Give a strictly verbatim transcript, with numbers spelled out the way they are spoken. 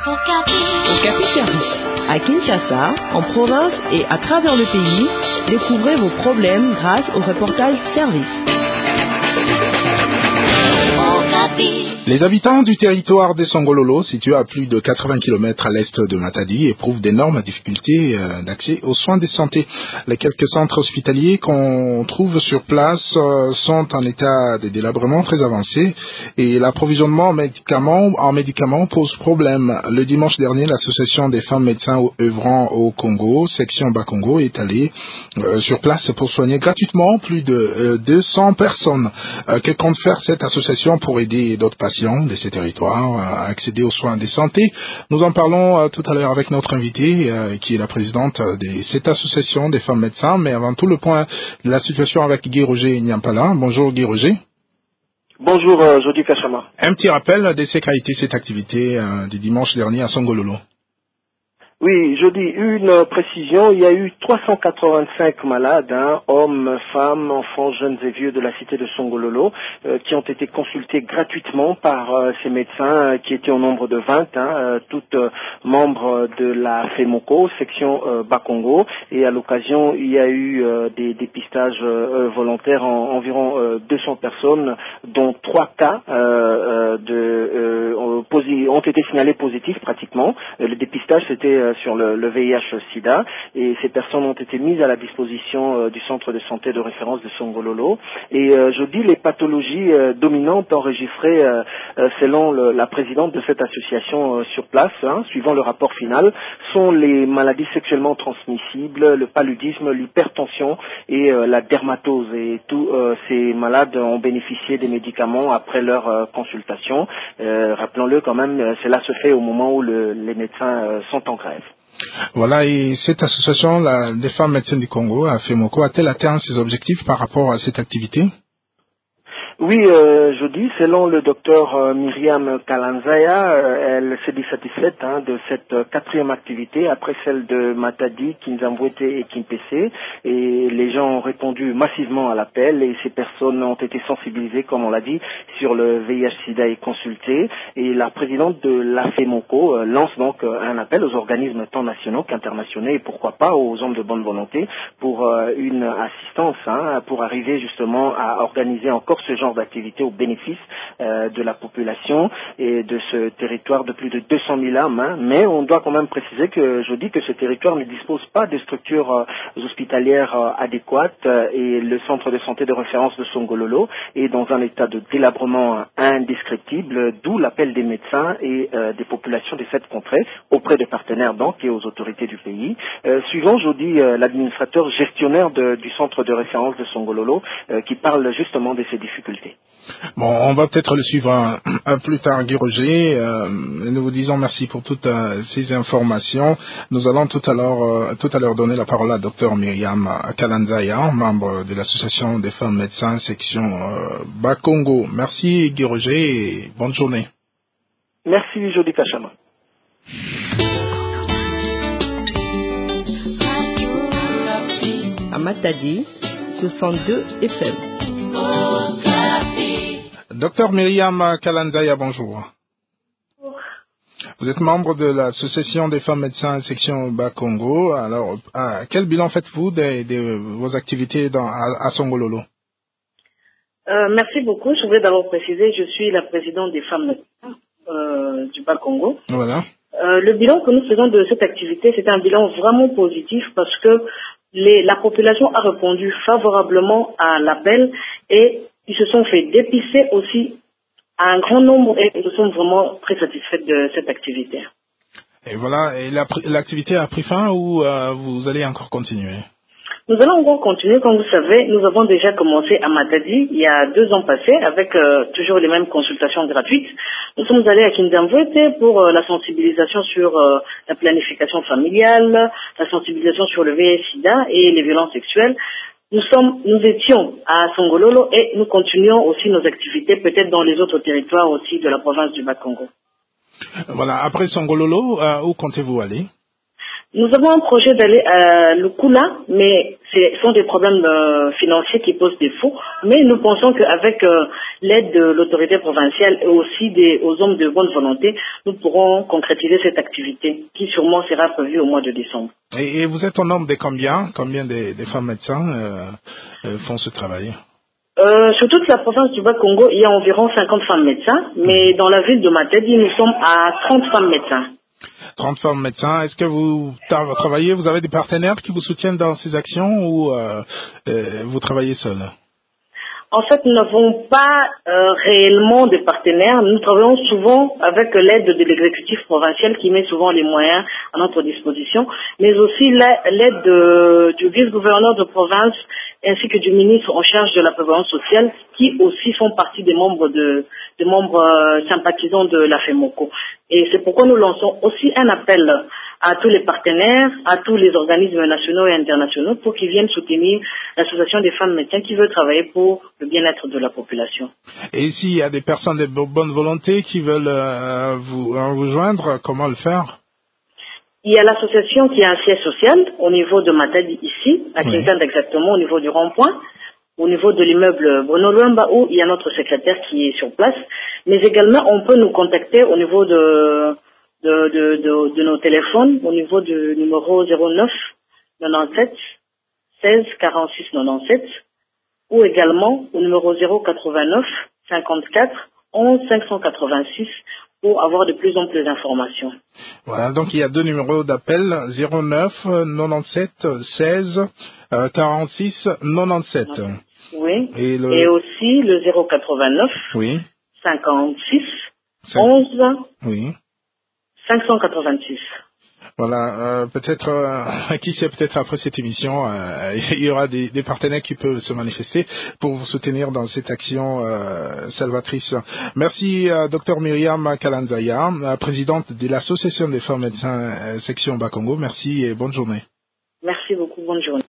Okapi Service. À Kinshasa, en province et à travers le pays, découvrez vos problèmes grâce au reportage Service. Les habitants du territoire de Songololo, situé à plus de quatre-vingts kilomètres à l'est de Matadi, éprouvent d'énormes difficultés d'accès aux soins de santé. Les quelques centres hospitaliers qu'on trouve sur place sont en état de délabrement très avancé et l'approvisionnement en médicaments, en médicaments pose problème. Le dimanche dernier, l'association des femmes médecins œuvrant au Congo, section Bas-Congo, est allée euh, sur place pour soigner gratuitement plus de euh, deux cents personnes. Euh, que compte faire cette association pour aider d'autres patients de ces territoires à accéder aux soins de santé? Nous en parlons euh, tout à l'heure avec notre invitée euh, qui est la présidente de cette association des femmes médecins, mais avant tout le point de la situation avec Guy Roger Nyampala. Bonjour Guy Roger. Bonjour euh, Jody Kachama. Un petit rappel de ce qu'a été cette activité euh, du dimanche dernier à Songololo. Oui, je dis une précision, il y a eu trois cent quatre-vingt-cinq malades, hein, hommes, femmes, enfants, jeunes et vieux de la cité de Songololo, euh, qui ont été consultés gratuitement par euh, ces médecins euh, qui étaient au nombre de vingt, hein, euh, toutes euh, membres de la FEMOCO, section euh, Bas-Congo, et à l'occasion il y a eu euh, des dépistages euh, volontaires en environ euh, deux cents personnes, dont trois cas euh, euh, de, euh, posi- ont été signalés positifs pratiquement. Euh, le dépistage c'était sur le, le V I H SIDA et ces personnes ont été mises à la disposition euh, du centre de santé de référence de Songololo et euh, je dis les pathologies euh, dominantes enregistrées euh, euh, selon le, la présidente de cette association euh, sur place, hein, suivant le rapport final, sont les maladies sexuellement transmissibles, le paludisme, l'hypertension et euh, la dermatose, et tous euh, ces malades ont bénéficié des médicaments après leur euh, consultation. Euh, rappelons-le quand même, cela se fait au moment où le, les médecins euh, sont en grève. Voilà, et cette association la, des femmes médecines du Congo, à FEMOCO, a-t-elle atteint ses objectifs par rapport à cette activité? Oui, euh, je dis, selon le docteur euh, Myriam Kalanzaya, euh, elle s'est dit satisfaite hein, de cette euh, quatrième activité après celle de Matadi, Kinzambwete et Kimpese, et les gens ont répondu massivement à l'appel et ces personnes ont été sensibilisées, comme on l'a dit, sur le V I H-Sida et consultées, et la présidente de la FEMOCO euh, lance donc euh, un appel aux organismes tant nationaux qu'internationaux et pourquoi pas aux hommes de bonne volonté pour euh, une assistance, hein, pour arriver justement à organiser encore ce genre d'activité au bénéfice euh, de la population et de ce territoire de plus de deux cent mille âmes, hein. Mais on doit quand même préciser que je dis que ce territoire ne dispose pas de structures euh, hospitalières euh, adéquates euh, et le centre de santé de référence de Songololo est dans un état de délabrement indescriptible, d'où l'appel des médecins et euh, des populations de cette contrée auprès des partenaires donc et aux autorités du pays. Euh, suivant, je dis, euh, l'administrateur gestionnaire de, du centre de référence de Songololo euh, qui parle justement de ces difficultés. Bon, on va peut-être le suivre un, un plus tard, Guy Roger. Euh, nous vous disons merci pour toutes euh, ces informations. Nous allons tout à l'heure euh, tout à l'heure donner la parole à Dr Myriam Kalanzaya, membre de l'association des femmes médecins section euh, Bas-Congo. Merci Guy Roger et bonne journée. Merci Jody Kachama. À Matadi, sur cent deux F M. Docteur Myriam Kalanzaya, bonjour. Vous êtes membre de l'association des femmes médecins section Bas-Congo. Alors, à quel bilan faites-vous de, de vos activités dans, à, à Songololo? euh, Merci beaucoup. Je voudrais d'abord préciser, je suis la présidente des femmes médecins euh, du Bas-Congo. Voilà. Euh, le bilan que nous faisons de cette activité, c'est un bilan vraiment positif parce que les, la population a répondu favorablement à l'appel et ils se sont fait dépister aussi à un grand nombre et nous sommes vraiment très satisfaits de cette activité. Et voilà, et la, l'activité a pris fin ou euh, vous allez encore continuer? Nous allons encore continuer. Comme vous savez, nous avons déjà commencé à Matadi il y a deux ans passés avec euh, toujours les mêmes consultations gratuites. Nous sommes allés à Kinzambwete pour euh, la sensibilisation sur euh, la planification familiale, la sensibilisation sur le V I H-Sida et les violences sexuelles. Nous sommes, nous étions à Songololo et nous continuons aussi nos activités, peut-être dans les autres territoires aussi de la province du Bas-Congo. Voilà, après Songololo, euh, où comptez-vous aller? Nous avons un projet d'aller à Lukula, mais ce sont des problèmes euh, financiers qui posent défaut. Mais nous pensons qu'avec euh, l'aide de l'autorité provinciale et aussi des, aux hommes de bonne volonté, nous pourrons concrétiser cette activité qui sûrement sera prévue au mois de décembre. Et, et vous êtes au nombre de combien Combien des, des femmes médecins euh, euh, font ce travail? Euh, sur toute la province du Bas-Congo, il y a environ cinquante femmes médecins, mais dans la ville de Matadi, nous sommes à trente femmes médecins. trente femmes médecins. Est-ce que vous travaillez, vous avez des partenaires qui vous soutiennent dans ces actions ou euh, euh, vous travaillez seul? En fait, nous n'avons pas euh, réellement de partenaires. Nous travaillons souvent avec l'aide de l'exécutif provincial qui met souvent les moyens à notre disposition, mais aussi l'aide de, du vice-gouverneur de province ainsi que du ministre en charge de la prévoyance sociale qui aussi font partie des membres de, des membres euh, sympathisants de la FEMOCO. Et c'est pourquoi nous lançons aussi un appel à tous les partenaires, à tous les organismes nationaux et internationaux pour qu'ils viennent soutenir l'association des femmes médecins qui veut travailler pour le bien-être de la population. Et s'il y a des personnes de bonne volonté qui veulent euh, vous, euh, vous joindre, comment le faire? Il y a l'association qui a un siège social au niveau de Matadi ici, à oui. Kinshasa exactement, au niveau du rond-point, au niveau de l'immeuble Bruno Luamba où il y a notre secrétaire qui est sur place. Mais également, on peut nous contacter au niveau de, de, de, de, de nos téléphones, au niveau du numéro zéro neuf quatre-vingt-dix-sept seize quarante-six quatre-vingt-dix-sept ou également au numéro zéro quatre-vingt-neuf cinquante-quatre onze cinq cent quatre-vingt-six pour avoir de plus en plus d'informations. Voilà, donc il y a deux numéros d'appel, zéro neuf quatre-vingt-dix-sept seize quarante-six quatre-vingt-dix-sept. Oui, et, le... et aussi le zéro quatre-vingt-neuf oui. cinquante-six onze oui. cinq cent quatre-vingt-six. Voilà, euh, peut-être, euh, qui sait, peut-être après cette émission, euh, il y aura des, des partenaires qui peuvent se manifester pour vous soutenir dans cette action euh, salvatrice. Merci, euh, docteur Myriam Kalanzaya, euh, présidente de l'Association des femmes médecins euh, section Bas-Congo. Merci et bonne journée. Merci beaucoup, bonne journée.